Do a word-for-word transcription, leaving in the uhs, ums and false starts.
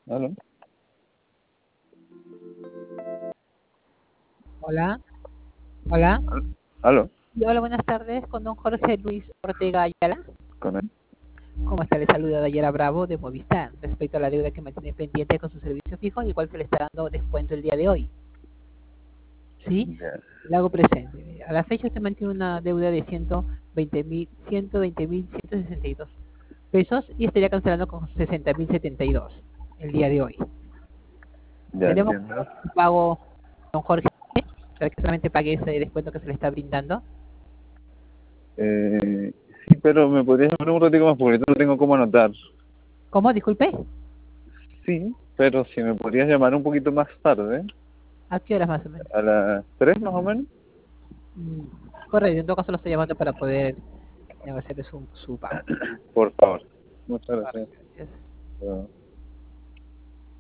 ¿Aló? Hola, hola. ¿Aló? Y hola, buenas tardes con don Jorge Luis Ortega Ayala. ¿Con él? ¿Cómo está? Le saluda Dayera Bravo de Movistar respecto a la deuda que mantiene pendiente con su servicio fijo, igual se le está dando descuento el día de hoy. ¿Sí? Ya. Le hago presente. A la fecha usted mantiene una deuda de ciento veinte mil, ciento veinte mil ciento sesenta y dos pesos y estaría cancelando con sesenta mil setenta y dos el día de hoy. Ya Tenemos entiendo. un pago, don Jorge, para que solamente pague ese descuento que se le está brindando. Eh, sí, pero me podrías llamar un ratito más porque ahorita no tengo cómo anotar. ¿Cómo? Disculpe. Sí, pero si me podrías llamar un poquito más tarde, ¿A qué horas más o menos? a las tres más o menos, Mm, correcto, en todo caso lo estoy llamando para poder negociar su, su pago. por favor. Muchas Vale, gracias. gracias. Chao.